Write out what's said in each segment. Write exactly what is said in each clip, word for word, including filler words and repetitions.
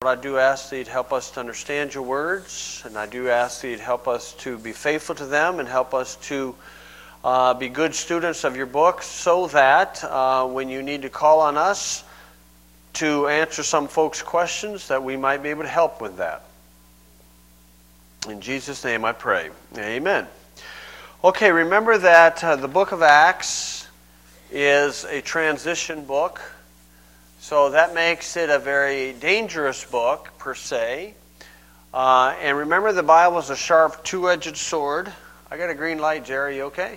I do ask that you'd help us to understand your words, and I do ask that you'd help us to be faithful to them and help us to uh, be good students of your book, so that uh, when you need to call on us to answer some folks' questions, that we might be able to help with that. In Jesus' name I pray. Amen. Okay, remember that uh, the book of Acts is a transition book. So that makes it a very dangerous book, per se. Uh, and remember, the Bible is a sharp, two-edged sword. I got a green light, Jerry. You okay?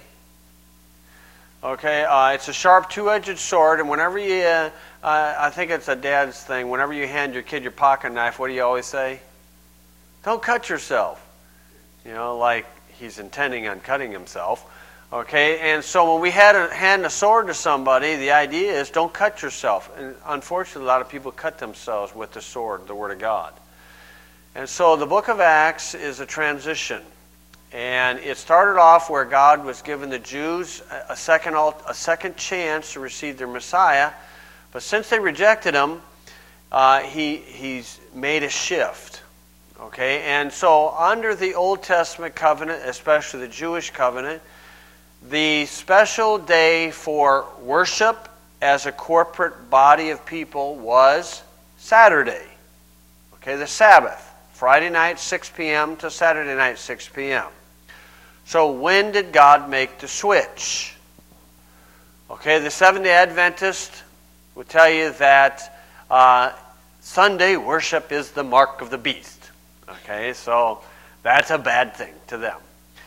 Okay, uh, it's a sharp, two-edged sword, and whenever you, uh, uh, I think it's a dad's thing, whenever you hand your kid your pocket knife, what do you always say? Don't cut yourself. You know, like he's intending on cutting himself. Okay, and so when we had a, hand a sword to somebody, the idea is don't cut yourself. And unfortunately, a lot of people cut themselves with the sword, the Word of God. And so the book of Acts is a transition. And it started off where God was giving the Jews a second, a second chance to receive their Messiah. But since they rejected him, uh, he, he's made a shift. Okay, and so under the Old Testament covenant, especially the Jewish covenant, the special day for worship as a corporate body of people was Saturday. Okay, the Sabbath. Friday night, six p.m. to Saturday night, six p.m. So when did God make the switch? Okay, the Seventh-day Adventist will tell you that uh, Sunday worship is the mark of the beast. Okay, so that's a bad thing to them.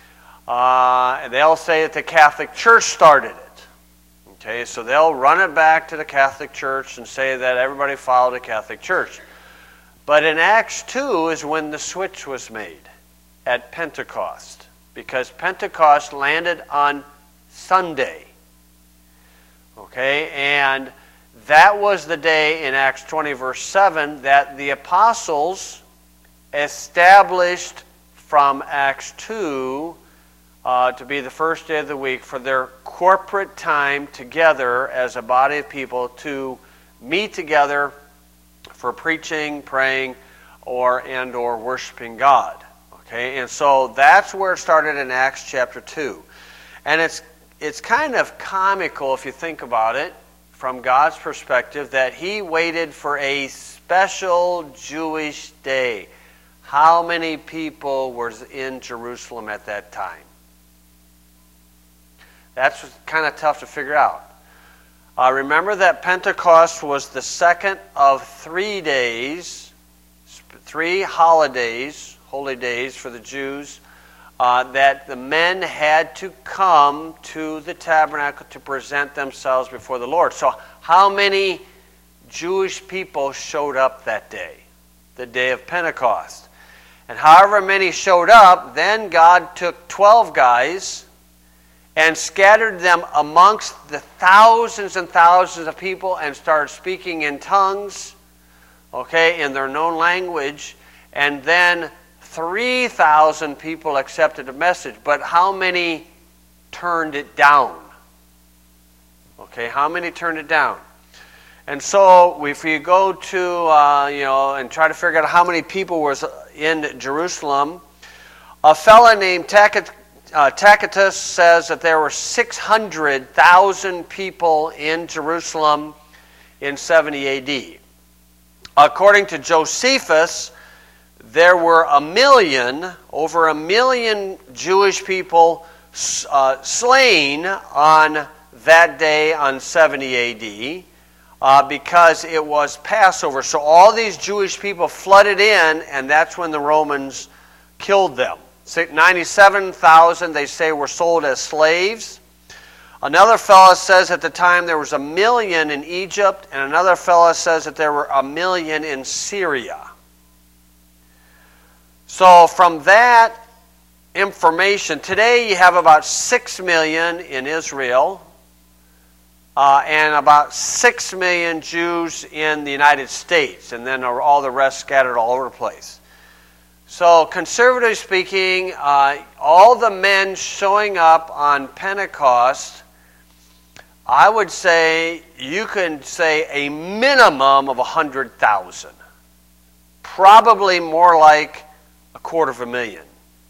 Uh, and they'll say that the Catholic Church started it. Okay, so they'll run it back to the Catholic Church and say that everybody followed the Catholic Church. But in Acts two is when the switch was made, at Pentecost. Because Pentecost landed on Sunday. Okay, and that was the day in Acts twenty, verse seven, that the apostles established from Acts two Uh, to be the first day of the week for their corporate time together as a body of people to meet together for preaching, praying, or and or worshiping God. Okay, and so that's where it started in Acts chapter two. And it's it's kind of comical if you think about it from God's perspective that he waited for a special Jewish day. How many people were in Jerusalem at that time? That's kind of tough to figure out. Uh, remember that Pentecost was the second of three days, three holidays, holy days for the Jews, uh, that the men had to come to the tabernacle to present themselves before the Lord. So how many Jewish people showed up that day, the day of Pentecost? And however many showed up, then God took twelve guys and scattered them amongst the thousands and thousands of people and started speaking in tongues, okay, in their known language. And then three thousand people accepted the message. But how many turned it down? Okay, how many turned it down? And so if you go to, uh, you know, and try to figure out how many people was in Jerusalem, a fellow named Tacitus, Uh, Tacitus says that there were six hundred thousand people in Jerusalem in seventy A D. According to Josephus, there were a million, over a million Jewish people uh, slain on that day on seventy A D uh, because it was Passover. So all these Jewish people flooded in, and that's when the Romans killed them. ninety-seven thousand, they say, were sold as slaves. Another fellow says at the time there was a million in Egypt, and another fellow says that there were a million in Syria. So from that information, today you have about six million in Israel, uh, and about six million Jews in the United States, and then all the rest scattered all over the place. So, conservatively speaking, uh, all the men showing up on Pentecost, I would say you can say a minimum of one hundred thousand. probably more like a quarter of a million.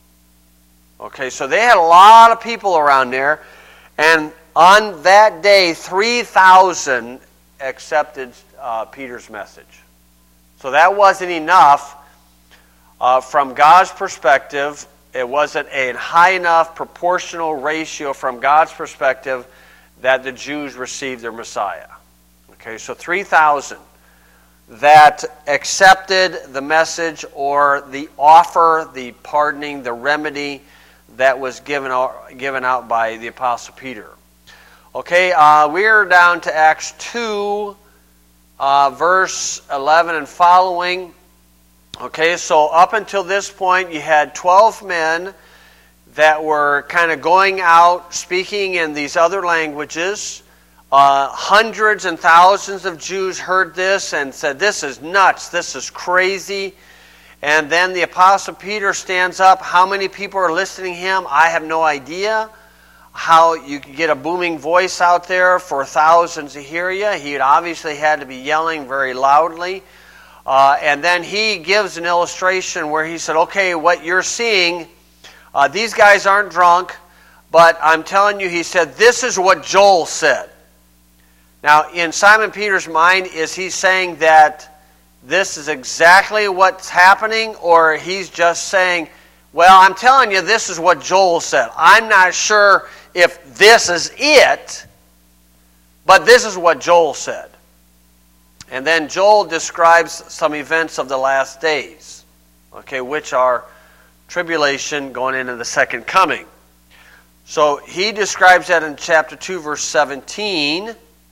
Okay, so they had a lot of people around there, and on that day, three thousand accepted uh, Peter's message. So that wasn't enough uh, from God's perspective. It wasn't a high enough proportional ratio from God's perspective that the Jews received their Messiah. Okay, so three thousand that accepted the message or the offer, the pardoning, the remedy that was given out, given out by the Apostle Peter. Okay, uh, we're down to Acts two, uh, verse eleven and following. Okay, so up until this point, you had twelve men that were kind of going out, speaking in these other languages. Uh, hundreds and thousands of Jews heard this and said, "This is nuts, this is crazy." And then the Apostle Peter stands up. How many people are listening to him? I have no idea. How you could get a booming voice out there for thousands to hear you. He obviously had to be yelling very loudly. Uh, and then he gives an illustration where he said, okay, what you're seeing, uh, these guys aren't drunk, but I'm telling you, he said, this is what Joel said. Now, in Simon Peter's mind, is he saying that this is exactly what's happening, or he's just saying, well, I'm telling you, this is what Joel said. I'm not sure if this is it, but this is what Joel said. And then Joel describes some events of the last days, okay, which are tribulation going into the second coming. So he describes that in chapter two, verse seventeen.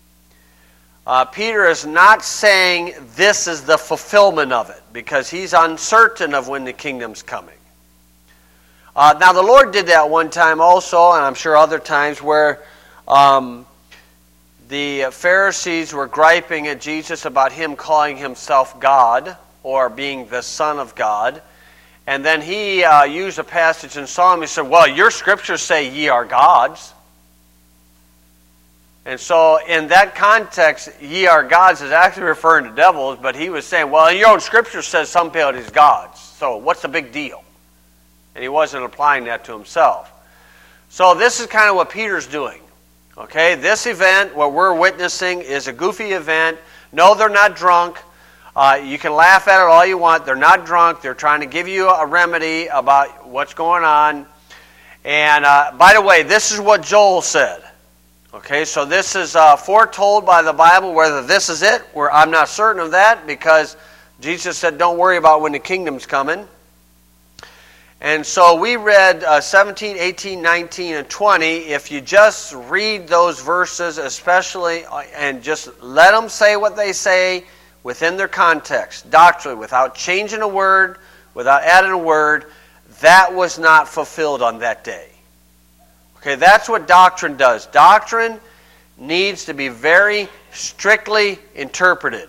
Uh, Peter is not saying this is the fulfillment of it, because he's uncertain of when the kingdom's coming. Uh, now, the Lord did that one time also, and I'm sure other times, where um, the Pharisees were griping at Jesus about him calling himself God, or being the Son of God. And then he uh, used a passage in Psalm. He said, well, your scriptures say ye are gods. And so in that context, ye are gods is actually referring to devils, but he was saying, well, your own scripture says some people are gods, so what's the big deal? And he wasn't applying that to himself. So this is kind of what Peter's doing. Okay, this event, what we're witnessing, is a goofy event. No, they're not drunk. Uh, you can laugh at it all you want. They're not drunk. They're trying to give you a remedy about what's going on. And uh, by the way, this is what Joel said. Okay, so this is uh, foretold by the Bible. Whether this is it, where I'm not certain of that, because Jesus said, don't worry about when the kingdom's coming. And so we read uh, seventeen, eighteen, nineteen, and twenty. If you just read those verses, especially, uh, and just let them say what they say within their context, doctrinally, without changing a word, without adding a word, that was not fulfilled on that day. Okay, that's what doctrine does. Doctrine needs to be very strictly interpreted.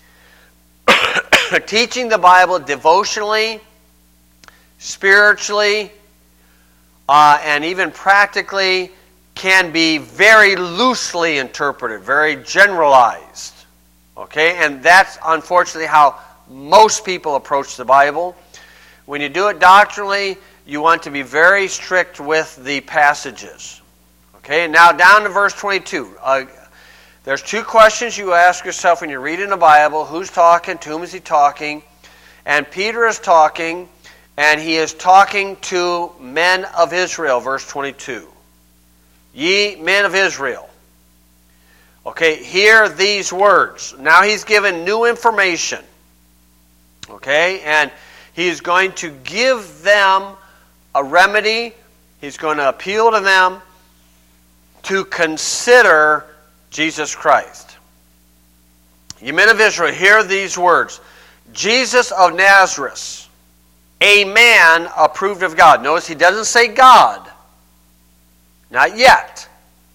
Teaching the Bible devotionally, spiritually, uh, and even practically can be very loosely interpreted, very generalized. Okay, and that's unfortunately how most people approach the Bible. When you do it doctrinally, you want to be very strict with the passages. Okay, now down to verse twenty-two. Uh, there's two questions you ask yourself when you're reading the Bible. Who's talking? To whom is he talking? And Peter is talking, and he is talking to men of Israel, verse twenty-two. Ye men of Israel. Okay, hear these words. Now he's given new information. Okay, and he's going to give them a remedy. He's going to appeal to them to consider Jesus Christ. Ye men of Israel, hear these words. Jesus of Nazareth, a man approved of God. Notice he doesn't say God. Not yet.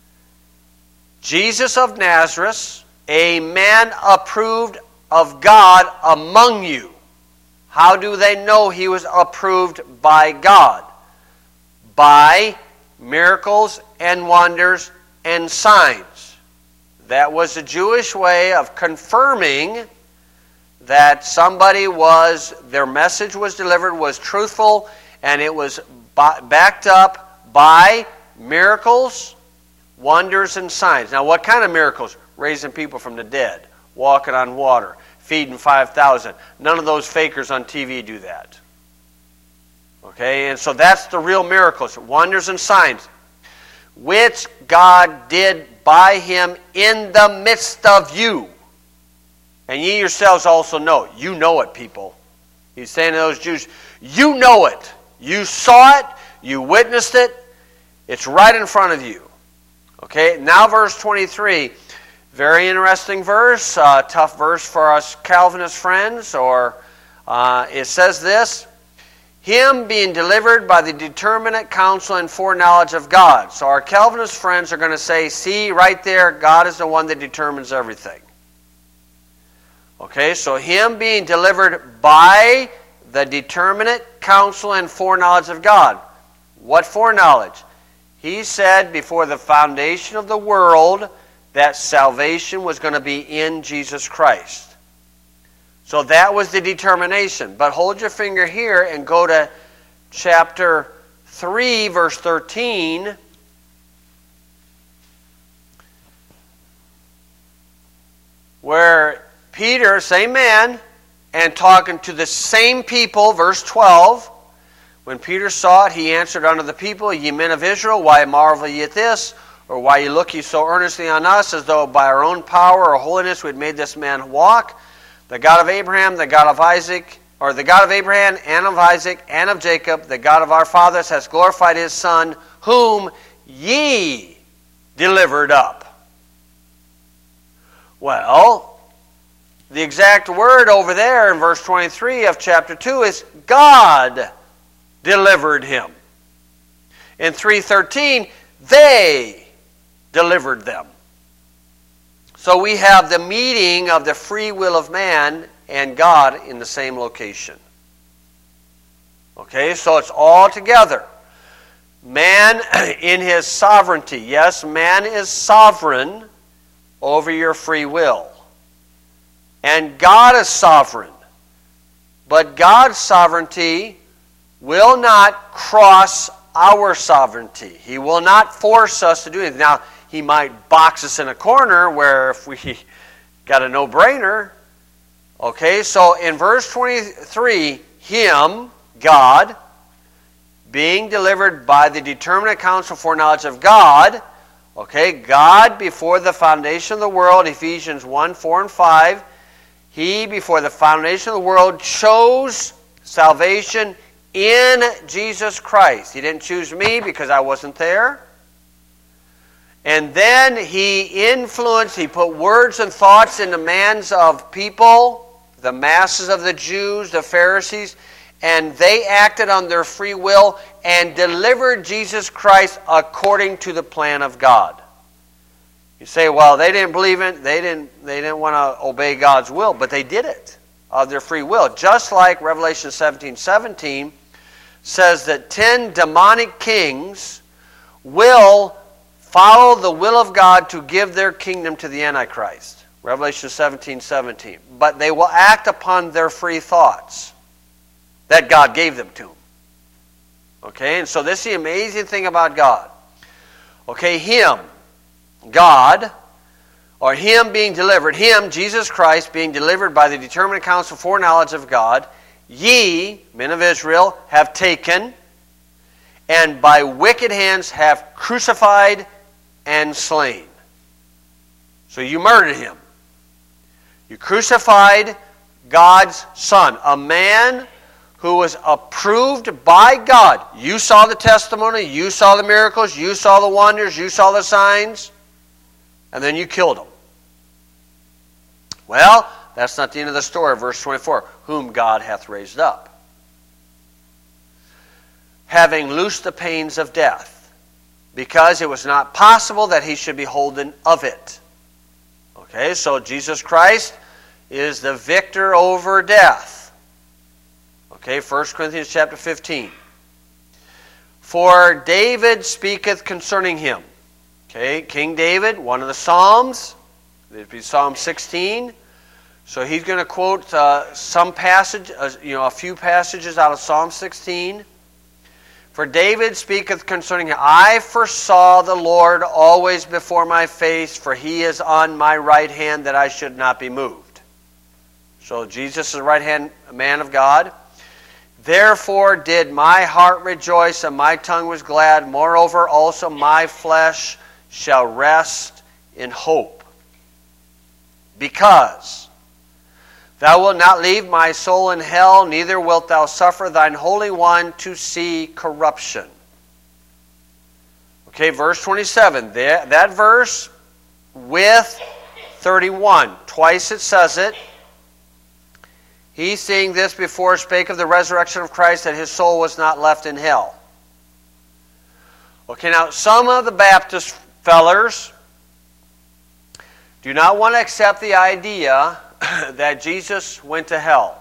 Jesus of Nazareth, a man approved of God among you. How do they know he was approved by God? By miracles and wonders and signs. That was the Jewish way of confirming that somebody was, their message was delivered, was truthful, and it was backed up by miracles, wonders, and signs. Now, what kind of miracles? Raising people from the dead, walking on water, feeding five thousand. None of those fakers on T V do that. Okay, and so that's the real miracles, wonders and signs, which God did by him in the midst of you. And ye yourselves also know. You know it, people. He's saying to those Jews, you know it. You saw it. You witnessed it. It's right in front of you. Okay, now verse twenty-three. Very interesting verse. Uh, tough verse for us Calvinist friends. Or uh, it says this. Him being delivered by the determinate counsel and foreknowledge of God. So our Calvinist friends are going to say, see, right there, God is the one that determines everything. Okay, so him being delivered by the determinate counsel and foreknowledge of God. What foreknowledge? He said before the foundation of the world that salvation was going to be in Jesus Christ. So that was the determination. But hold your finger here and go to chapter three, verse thirteen. Where Peter, same man, and talking to the same people, verse twelve. When Peter saw it, he answered unto the people, Ye men of Israel, why marvel ye at this? Or why ye look ye so earnestly on us, as though by our own power or holiness we had made this man walk? The God of Abraham, the God of Isaac, or the God of Abraham and of Isaac and of Jacob, the God of our fathers, has glorified his Son, whom ye delivered up. Well, the exact word over there in verse twenty-three of chapter two is God delivered him. In three thirteen, they delivered them. So we have the meeting of the free will of man and God in the same location. Okay, so it's all together. Man in his sovereignty. Yes, man is sovereign over your free will. And God is sovereign. But God's sovereignty will not cross our sovereignty. He will not force us to do anything. Now, he might box us in a corner where if we got a no-brainer. Okay, so in verse twenty-three, him, God, being delivered by the determinate counsel foreknowledge of God. Okay, God before the foundation of the world, Ephesians one, four, and five. He before the foundation of the world chose salvation in Jesus Christ. He didn't choose me because I wasn't there. And then he influenced, he put words and thoughts in the minds of people, the masses of the Jews, the Pharisees, and they acted on their free will and delivered Jesus Christ according to the plan of God. You say, well, they didn't believe in, they didn't, they didn't want to obey God's will, but they did it of their free will. Just like Revelation seventeen seventeen says that ten demonic kings will follow the will of God to give their kingdom to the Antichrist. Revelation seventeen seventeen. But they will act upon their free thoughts that God gave them to them. Okay, and so this is the amazing thing about God. Okay, him, God, or him being delivered, him, Jesus Christ, being delivered by the determinate counsel foreknowledge of God, ye, men of Israel, have taken, and by wicked hands have crucified and slain. So you murdered him. You crucified God's Son, a man who was approved by God. You saw the testimony, you saw the miracles, you saw the wonders, you saw the signs, and then you killed him. Well, that's not the end of the story. Verse twenty-four, whom God hath raised up, having loosed the pains of death, because it was not possible that he should be holden of it. Okay, so Jesus Christ is the victor over death. Okay, First Corinthians chapter fifteen. For David speaketh concerning him. Okay, King David, one of the Psalms. It'd be Psalm sixteen. So he's going to quote uh, some passage, uh, you know, a few passages out of Psalm sixteen. For David speaketh concerning him, I foresaw the Lord always before my face, for he is on my right hand, that I should not be moved. So Jesus is the right hand man of God. Therefore did my heart rejoice, and my tongue was glad. Moreover also my flesh shall rest in hope. Because thou wilt not leave my soul in hell, neither wilt thou suffer thine Holy One to see corruption. Okay, verse twenty-seven. That, that verse with thirty-one. Twice it says it. He, seeing this before, spake of the resurrection of Christ, that his soul was not left in hell. Okay, now some of the Baptist fellers do not want to accept the idea that Jesus went to hell.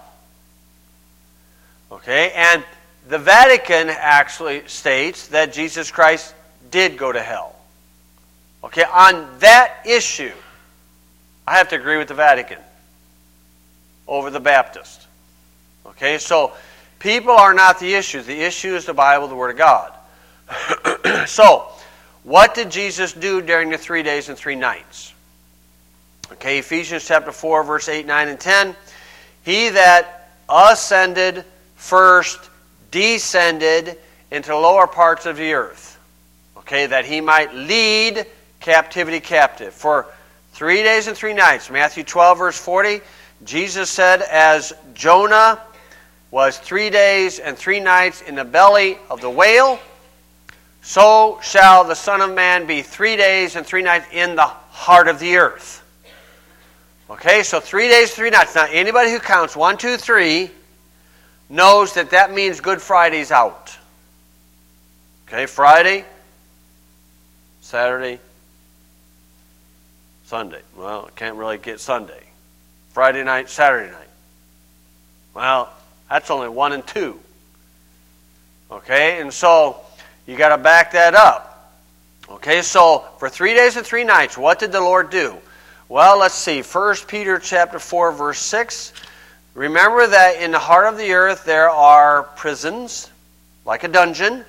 Okay, and the Vatican actually states that Jesus Christ did go to hell. Okay, on that issue, I have to agree with the Vatican over the Baptist. Okay, so people are not the issue. The issue is the Bible, the Word of God. So, what did Jesus do during the three days and three nights? Okay, Ephesians chapter four, verse eight, nine, and ten. He that ascended first descended into the lower parts of the earth. Okay, that he might lead captivity captive. For three days and three nights, Matthew twelve, verse forty, Jesus said, as Jonah was three days and three nights in the belly of the whale, so shall the Son of Man be three days and three nights in the heart of the earth. Okay, so three days, three nights. Now, anybody who counts one, two, three knows that that means Good Friday's out. Okay, Friday, Saturday, Sunday. Well, I can't really get Sunday. Friday night, Saturday night. Well, that's only one and two. Okay, and so you got to back that up. Okay, so for three days and three nights, what did the Lord do? Well, let's see. First Peter chapter four, verse six. Remember that in the heart of the earth there are prisons, like a dungeon.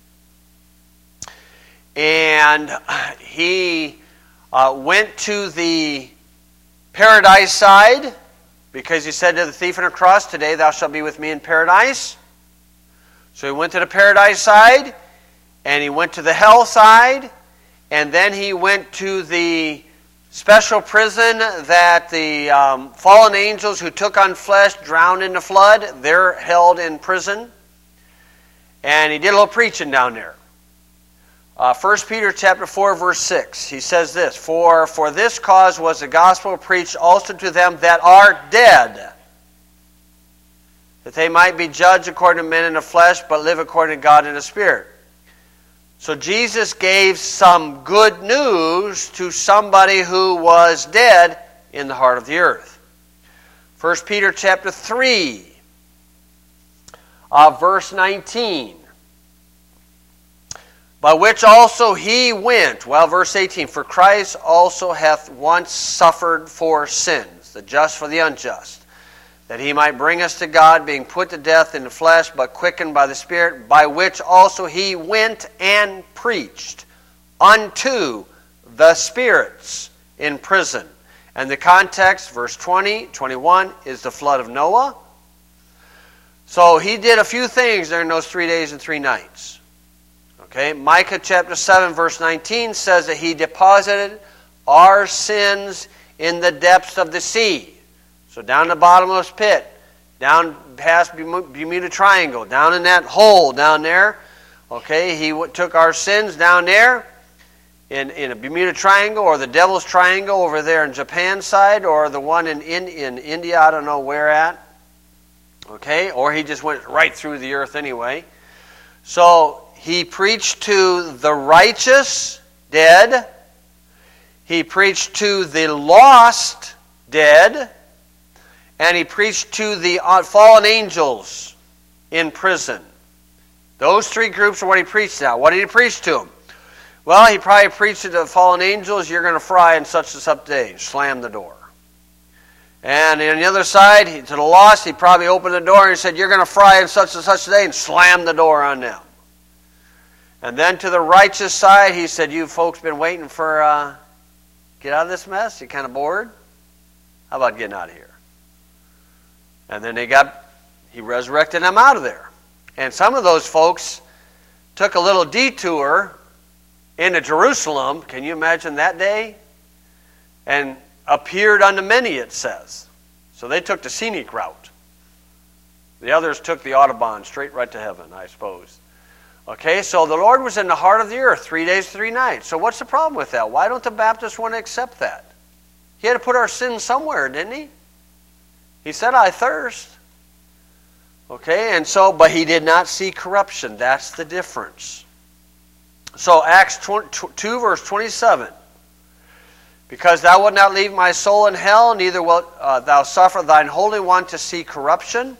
And he uh, went to the paradise side, because he said to the thief on the cross, today thou shalt be with me in paradise. So he went to the paradise side, and he went to the hell side, and then he went to the special prison that the um, fallen angels who took on flesh drowned in the flood. They're held in prison. And he did a little preaching down there. Uh, First Peter chapter four, verse six. He says this, For for this cause was the gospel preached also to them that are dead, that they might be judged according to men in the flesh, but live according to God in the Spirit. So Jesus gave some good news to somebody who was dead in the heart of the earth. First Peter chapter three, uh, verse nineteen. By which also he went. Well, verse eighteen. For Christ also hath once suffered for sins, the just for the unjust, that he might bring us to God, being put to death in the flesh, but quickened by the Spirit, by which also he went and preached unto the spirits in prison. And the context, verse twenty, twenty-one, is the flood of Noah. So he did a few things during those three days and three nights. Okay, Micah chapter seven, verse nineteen says that he deposited our sins in the depths of the sea. So down the bottomless pit, down past Bermuda Triangle, down in that hole down there. Okay, he took our sins down there in, in a Bermuda Triangle, or the Devil's Triangle over there in Japan side, or the one in, in, in India, I don't know where at. Okay, or he just went right through the earth anyway. So he preached to the righteous dead. He preached to the lost dead. And he preached to the fallen angels in prison. Those three groups are what he preached now. What did he preach to them? Well, he probably preached to the fallen angels, you're going to fry in such and such days. Slam the door. And on the other side, to the lost, he probably opened the door and he said, you're going to fry in such and such a day, and slammed the door on them. And then to the righteous side, he said, you folks been waiting for, uh, get out of this mess? You kind of bored? How about getting out of here? And then they got, he resurrected them out of there. And some of those folks took a little detour into Jerusalem. Can you imagine that day? And appeared unto many, it says. So they took the scenic route. The others took the Autobahn straight right to heaven, I suppose. Okay, so the Lord was in the heart of the earth three days, three nights. So what's the problem with that? Why don't the Baptists want to accept that? He had to put our sins somewhere, didn't he? He said, I thirst. Okay, and so, but he did not see corruption. That's the difference. So Acts two, verse twenty-seven. Because thou wilt not leave my soul in hell, neither wilt uh, thou suffer thine Holy One to see corruption.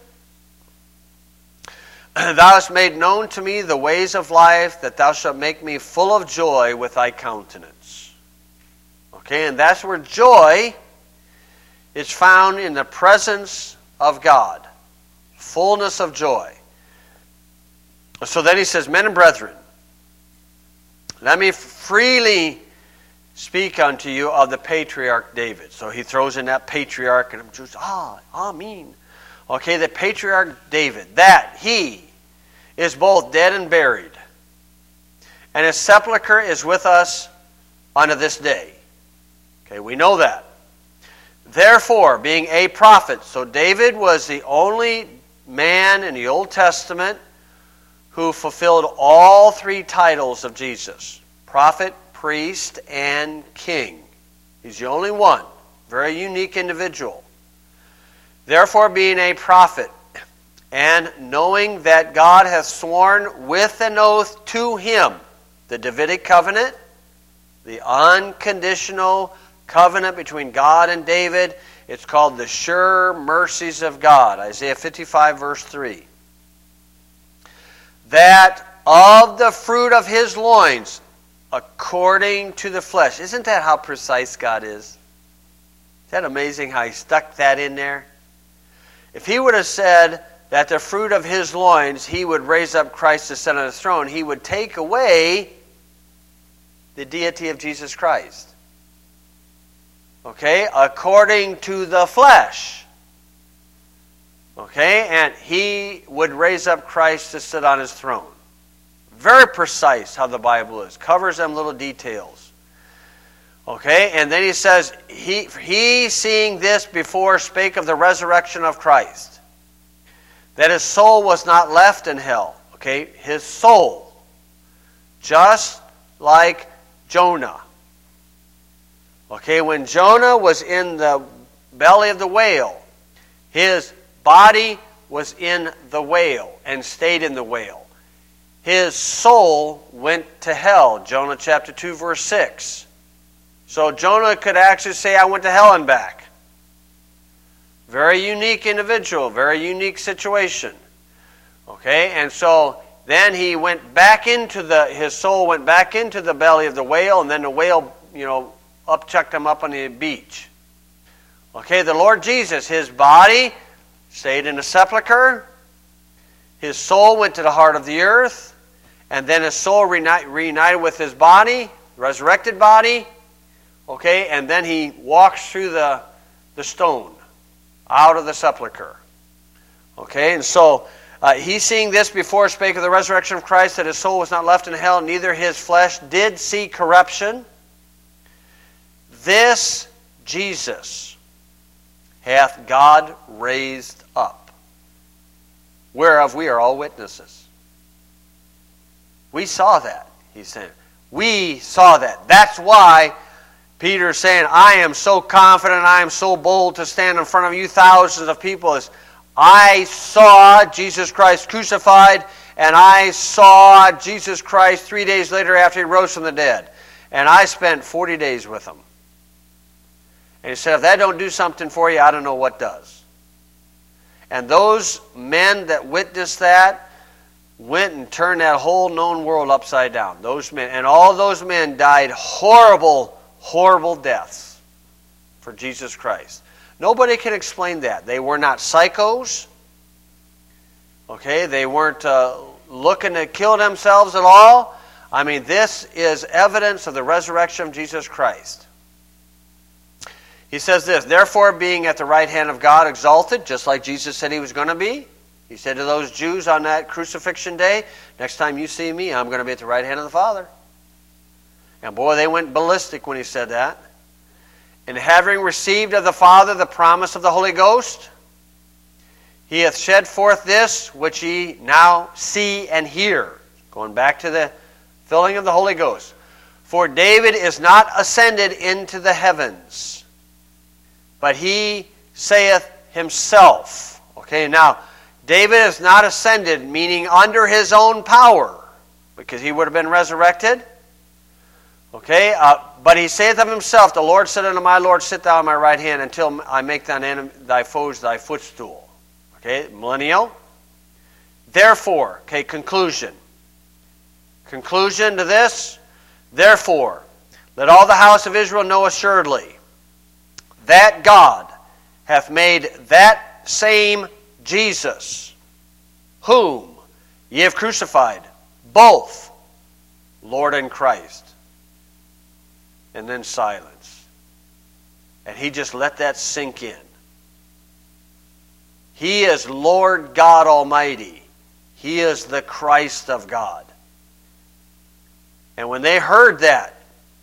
Thou hast made known to me the ways of life, that thou shalt make me full of joy with thy countenance. Okay, and that's where joy is found, in the presence of God. Fullness of joy. So then he says, men and brethren, let me freely speak unto you of the patriarch David. So he throws in that patriarch, and I'm just, ah, amen. Okay, the patriarch David, that he is both dead and buried, and his sepulchre is with us unto this day. Okay, we know that. Therefore, being a prophet, so David was the only man in the Old Testament who fulfilled all three titles of Jesus: prophet, priest, and king. He's the only one. Very unique individual. Therefore, being a prophet, and knowing that God hath sworn with an oath to him, the Davidic covenant, the unconditional covenant between God and David, it's called the sure mercies of God. Isaiah fifty-five, verse three. That of the fruit of his loins, according to the flesh. Isn't that how precise God is? Is that amazing how he stuck that in there? If he would have said that the fruit of his loins, he would raise up Christ to sit on his throne, he would take away the deity of Jesus Christ. Okay? According to the flesh. Okay? And he would raise up Christ to sit on his throne. Very precise how the Bible is. Covers them little details. Okay? And then he says, he, he seeing this before spake of the resurrection of Christ, that his soul was not left in hell. Okay? His soul. Just like Jonah. Okay? When Jonah was in the belly of the whale, his body was in the whale and stayed in the whale. His soul went to hell. Jonah chapter two, verse six. So Jonah could actually say, I went to hell and back. Very unique individual, very unique situation. Okay, and so then he went back into the, his soul went back into the belly of the whale, and then the whale, you know, upchucked him up on the beach. Okay, the Lord Jesus, his body stayed in the sepulcher. His soul went to the heart of the earth. And then his soul reunited with his body, resurrected body. Okay, and then he walks through the, the stone, out of the sepulcher. Okay, and so uh, he seeing this before spake of the resurrection of Christ, that his soul was not left in hell, neither his flesh did see corruption. This Jesus hath God raised up, whereof we are all witnesses. We saw that, he's saying. We saw that. That's why Peter's saying, I am so confident, I am so bold to stand in front of you thousands of people. As I saw Jesus Christ crucified, and I saw Jesus Christ three days later after he rose from the dead. And I spent forty days with him. And he said, if that don't do something for you, I don't know what does. And those men that witnessed that went and turned that whole known world upside down. Those men, and all those men died horrible, horrible deaths for Jesus Christ. Nobody can explain that. They were not psychos. Okay, they weren't uh, looking to kill themselves at all. I mean, this is evidence of the resurrection of Jesus Christ. He says this, therefore, being at the right hand of God exalted, just like Jesus said he was going to be. He said to those Jews on that crucifixion day, next time you see me, I'm going to be at the right hand of the Father. And boy, they went ballistic when he said that. And having received of the Father the promise of the Holy Ghost, he hath shed forth this which ye now see and hear. Going back to the filling of the Holy Ghost. For David is not ascended into the heavens, but he saith himself. Okay, now, David is not ascended, meaning under his own power, because he would have been resurrected. Okay, uh, but he saith of himself, the Lord said unto my Lord, sit thou on my right hand until I make thine enemy, thy foes thy footstool. Okay, millennial. Therefore, okay, conclusion. Conclusion to this, therefore, let all the house of Israel know assuredly that God hath made that same Jesus, whom ye have crucified, both Lord and Christ. And then silence. And he just let that sink in. He is Lord God Almighty. He is the Christ of God. And when they heard that,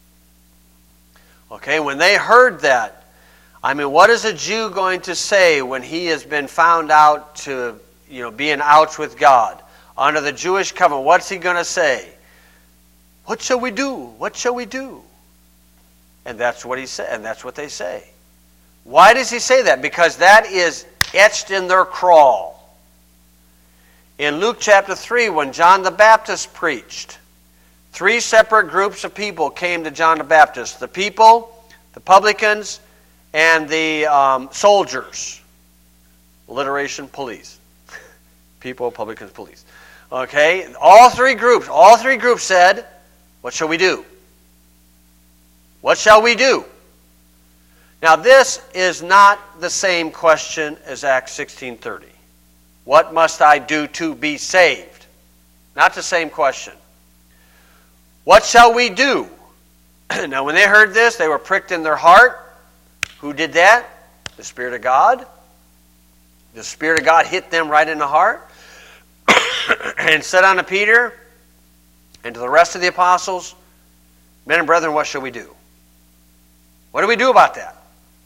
okay, when they heard that, I mean, what is a Jew going to say when he has been found out to, you know, be an ouch with God under the Jewish covenant? What's he going to say? What shall we do? What shall we do? And that's what he said, and that's what they say. Why does he say that? Because that is etched in their crawl. In Luke chapter three, when John the Baptist preached, three separate groups of people came to John the Baptist. The people, the publicans, and the um, soldiers. Alliteration, police. People, publicans, police. Okay? All three groups, all three groups said, what shall we do? What shall we do? Now this is not the same question as Acts sixteen thirty. What must I do to be saved? Not the same question. What shall we do? Now when they heard this, they were pricked in their heart. Who did that? The Spirit of God. The Spirit of God hit them right in the heart and said unto Peter and to the rest of the apostles, men and brethren, what shall we do? What do we do about that?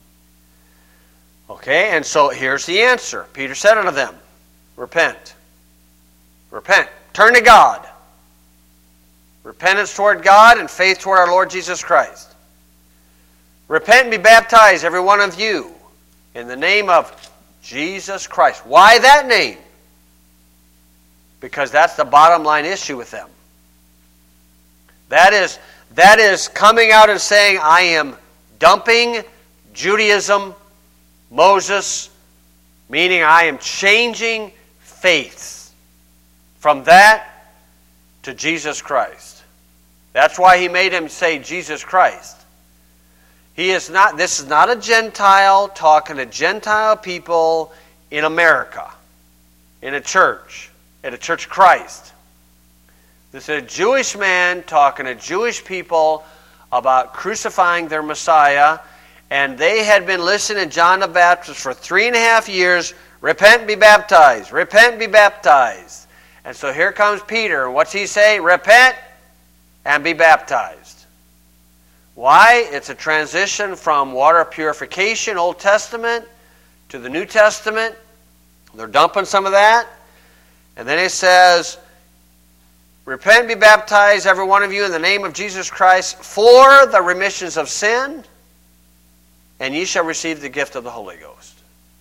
Okay, and so here's the answer. Peter said unto them, repent. Repent. Turn to God. Repentance toward God and faith toward our Lord Jesus Christ. Repent and be baptized, every one of you, in the name of Jesus Christ. Why that name? Because that's the bottom line issue with them. That is, that is coming out and saying, I am dumping Judaism, Moses, meaning I am changing faiths from that to Jesus Christ. That's why he made him say Jesus Christ. He is not, this is not a Gentile talking to Gentile people in America, in a church, at a Church of Christ. This is a Jewish man talking to Jewish people about crucifying their Messiah, and they had been listening to John the Baptist for three and a half years. Repent and be baptized. Repent and be baptized. And so here comes Peter, and what's he say? Repent and be baptized. Why? It's a transition from water purification, Old Testament, to the New Testament. They're dumping some of that. And then it says, repent and be baptized, every one of you, in the name of Jesus Christ, for the remissions of sin, and ye shall receive the gift of the Holy Ghost.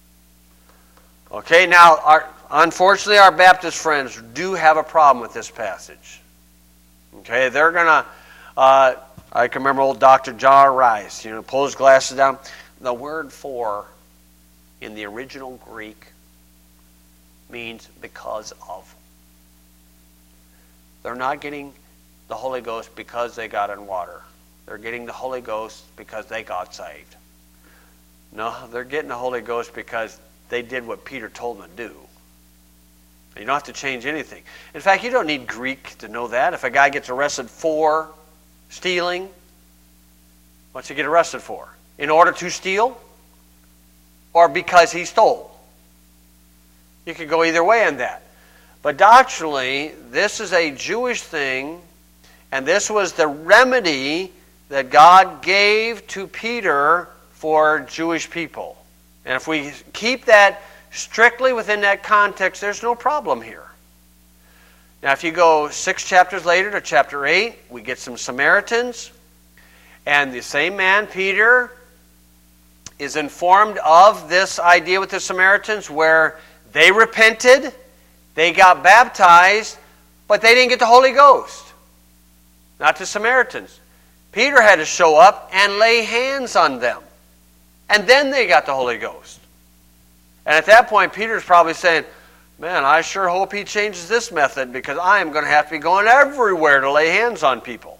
Okay, now, our, unfortunately, our Baptist friends do have a problem with this passage. Okay, they're going to, uh, I can remember old Doctor John Rice, you know, pull his glasses down. The word for in the original Greek means because of. They're not getting the Holy Ghost because they got in water. They're getting the Holy Ghost because they got saved. No, they're getting the Holy Ghost because they did what Peter told them to do. You don't have to change anything. In fact, you don't need Greek to know that. If a guy gets arrested for stealing, what's he get arrested for? In order to steal? Or because he stole? You could go either way on that. But doctrinally, this is a Jewish thing, and this was the remedy that God gave to Peter for Jewish people. And if we keep that strictly within that context, there's no problem here. Now, if you go six chapters later to chapter eight, we get some Samaritans, and the same man, Peter, is informed of this idea with the Samaritans where they repented, they got baptized, but they didn't get the Holy Ghost. Not the Samaritans. Peter had to show up and lay hands on them. And then they got the Holy Ghost. And at that point, Peter's probably saying, man, I sure hope he changes this method because I am going to have to be going everywhere to lay hands on people.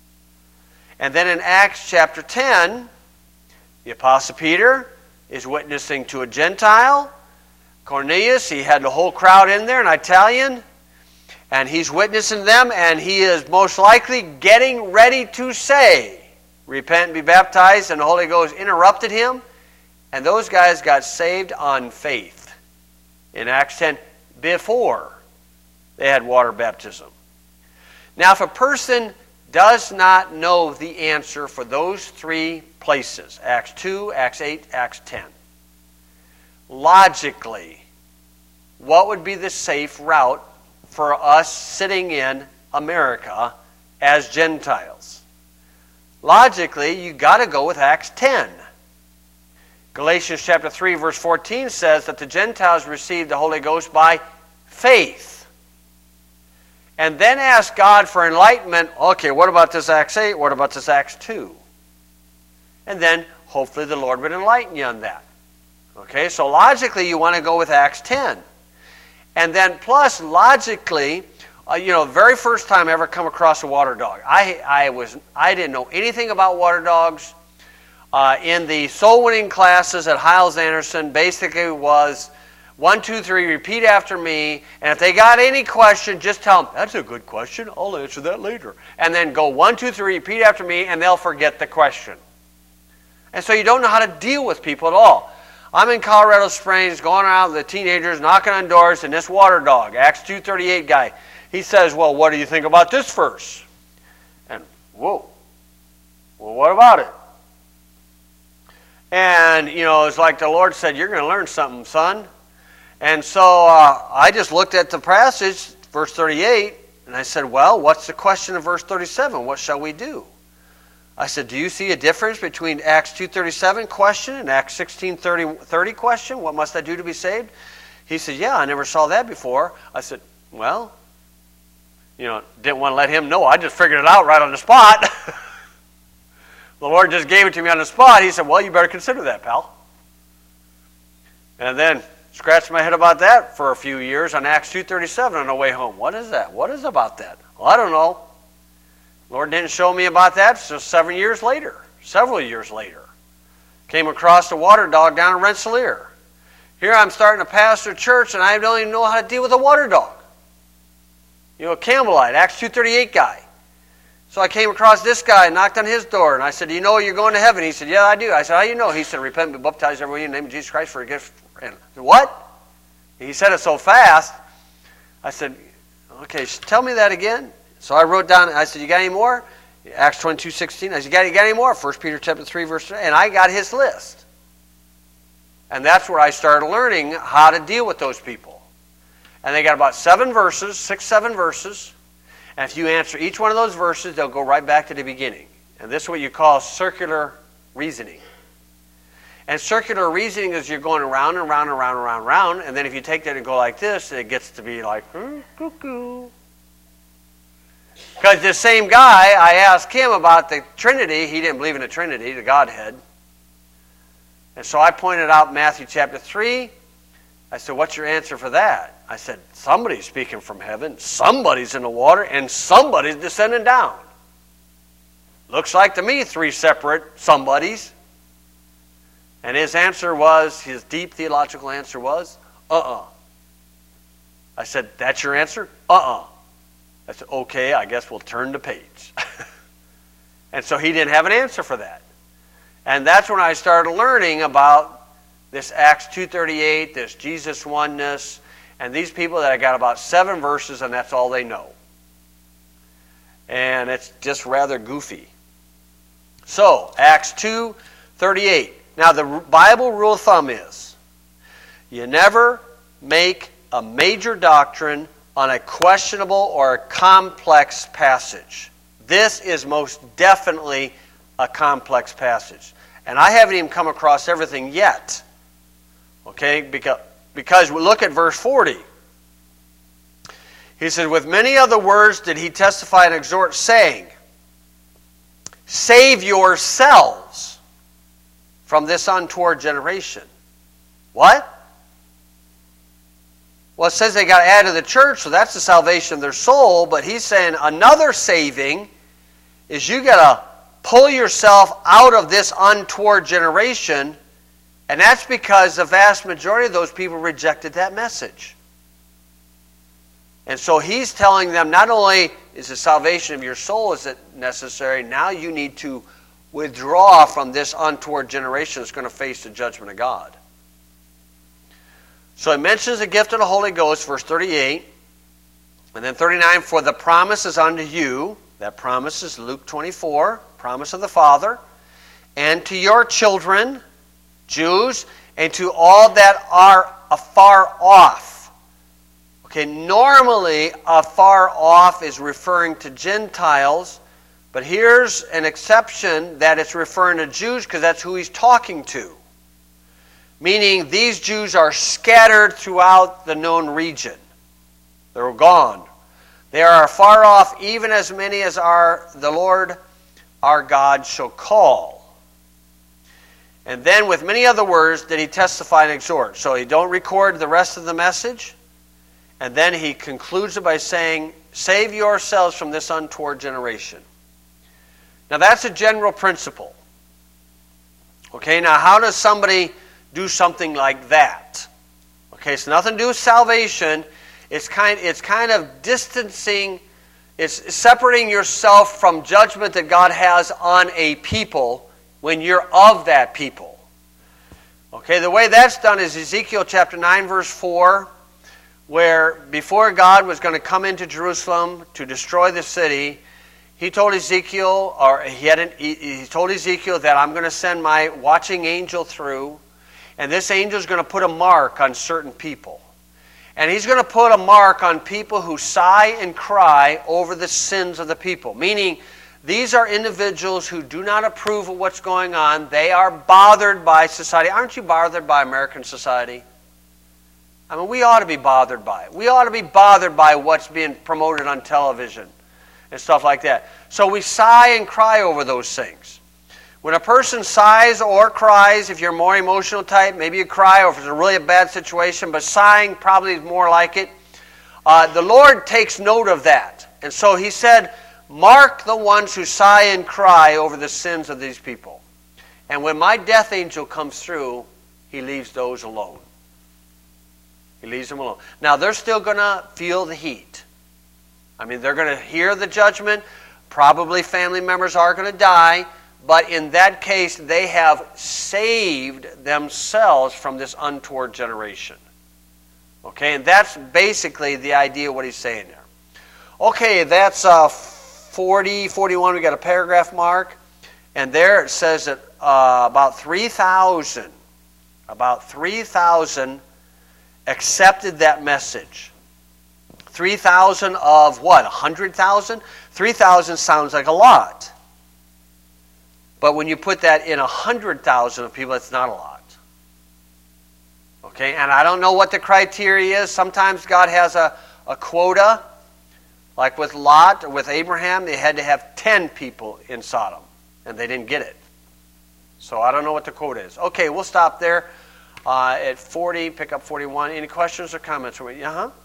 And then in Acts chapter ten, the Apostle Peter is witnessing to a Gentile. Cornelius, he had the whole crowd in there, an Italian, and he's witnessing to them, and he is most likely getting ready to say, repent and be baptized, and the Holy Ghost interrupted him, and those guys got saved on faith in Acts ten before they had water baptism. Now, if a person does not know the answer for those three places, Acts two, Acts eight, Acts ten, logically, what would be the safe route for us sitting in America as Gentiles? Logically, you got to go with Acts ten. Galatians chapter three, verse fourteen says that the Gentiles received the Holy Ghost by faith. And then ask God for enlightenment. Okay, what about this Acts eight? What about this Acts two? And then hopefully the Lord would enlighten you on that. Okay, so logically you want to go with Acts ten. And then plus logically, uh, you know, the very first time I ever come across a water dog, I, I, was, I didn't know anything about water dogs. Uh, in the soul winning classes at Hyles Anderson, basically was one, two, three, repeat after me, and if they got any question, just tell them, that's a good question, I'll answer that later. And then go one, two, three, repeat after me, and they'll forget the question. And so you don't know how to deal with people at all. I'm in Colorado Springs, going around with the teenagers, knocking on doors, and this water dog, Acts two thirty-eight guy, he says, well, what do you think about this verse? And, whoa, well, what about it? And, you know, it's like the Lord said, you're going to learn something, son. And so uh, I just looked at the passage, verse thirty-eight, and I said, well, what's the question of verse thirty-seven? What shall we do? I said, do you see a difference between Acts two thirty-seven question and Acts sixteen thirty question? What must I do to be saved? He said, yeah, I never saw that before. I said, well, you know, didn't want to let him know. I just figured it out right on the spot. The Lord just gave it to me on the spot. He said, well, you better consider that, pal. And then scratched my head about that for a few years on Acts two thirty-seven on the way home. What is that? What is about that? Well, I don't know. Lord didn't show me about that until seven years later, several years later. Came across a water dog down in Rensselaer. Here I'm starting to pastor a church, and I don't even know how to deal with a water dog. You know, a Campbellite, Acts two thirty-eight guy. So I came across this guy and knocked on his door, and I said, do you know you're going to heaven? He said, yeah, I do. I said, how do you know? He said, repent and be baptized every in the name of Jesus Christ for a gift. And I said, what? He said it so fast. I said, okay, tell me that again. So I wrote down, I said, you got any more? Acts twenty-two sixteen. I said, you got, you got any more? First Peter chapter three, verse three. And I got his list. And that's where I started learning how to deal with those people. And they got about seven verses, six, seven verses. And if you answer each one of those verses, they'll go right back to the beginning. And this is what you call circular reasoning. And circular reasoning is you're going around and around and around and around and around. And then if you take that and go like this, it gets to be like, hmm, cuckoo. Because the same guy, I asked him about the Trinity. He didn't believe in the Trinity, the Godhead. And so I pointed out Matthew chapter three. I said, what's your answer for that? I said, somebody's speaking from heaven, somebody's in the water, and somebody's descending down. Looks like to me three separate somebodies. And his answer was, his deep theological answer was, uh-uh. I said, that's your answer? Uh-uh. I said, okay, I guess we'll turn the page. And so he didn't have an answer for that. And that's when I started learning about this Acts two thirty-eight, this Jesus oneness, and these people that I got about seven verses, and that's all they know. And it's just rather goofy. So, Acts two thirty-eight. Now, the Bible rule of thumb is, you never make a major doctrine on a questionable or a complex passage. This is most definitely a complex passage. And I haven't even come across everything yet. Okay, because, because we look at verse forty. He says, with many other words did he testify and exhort, saying, save yourselves from this untoward generation. What? Well, it says they got to add to the church, so that's the salvation of their soul. But he's saying another saving is you got to pull yourself out of this untoward generation, and that's because the vast majority of those people rejected that message. And so he's telling them not only is the salvation of your soul is it necessary, now you need to withdraw from this untoward generation that's going to face the judgment of God. So it mentions the gift of the Holy Ghost, verse thirty-eight. And then thirty-nine, for the promise is unto you. That promise is Luke twenty-four, promise of the Father. And to your children, Jews, and to all that are afar off. Okay, normally afar off is referring to Gentiles, but here's an exception that it's referring to Jews because that's who he's talking to. Meaning these Jews are scattered throughout the known region. They're gone. They are far off, even as many as are the Lord our God shall call. And then with many other words did he testify and exhort. So he don't record the rest of the message. And then he concludes it by saying, save yourselves from this untoward generation. Now that's a general principle. Okay, now how does somebody do something like that? Okay, it's nothing to do with salvation. It's kind, it's kind of distancing, it's separating yourself from judgment that God has on a people when you're of that people. Okay, the way that's done is Ezekiel chapter nine, verse four, where before God was going to come into Jerusalem to destroy the city, he told Ezekiel, or he had an, he, he told Ezekiel that I'm going to send my watching angel through, and this angel is going to put a mark on certain people. And he's going to put a mark on people who sigh and cry over the sins of the people. Meaning, these are individuals who do not approve of what's going on. They are bothered by society. Aren't you bothered by American society? I mean, we ought to be bothered by it. We ought to be bothered by what's being promoted on television and stuff like that. So we sigh and cry over those things. When a person sighs or cries, if you're a more emotional type, maybe you cry, or if it's a really a bad situation, but sighing probably is more like it. Uh, the Lord takes note of that. And so he said, mark the ones who sigh and cry over the sins of these people. And when my death angel comes through, he leaves those alone. He leaves them alone. Now, they're still going to feel the heat. I mean, they're going to hear the judgment. Probably family members are going to die. But in that case, they have saved themselves from this untoward generation. Okay, and that's basically the idea of what he's saying there. Okay, that's uh, forty, forty-one. We got a paragraph mark. And there it says that uh, about three thousand, about three thousand accepted that message. three thousand of what? one hundred thousand? three thousand sounds like a lot. But when you put that in one hundred thousand of people, it's not a lot. Okay, and I don't know what the criteria is. Sometimes God has a, a quota. Like with Lot or with Abraham, they had to have ten people in Sodom, and they didn't get it. So I don't know what the quota is. Okay, we'll stop there uh, at forty, pick up forty-one. Any questions or comments? Uh-huh.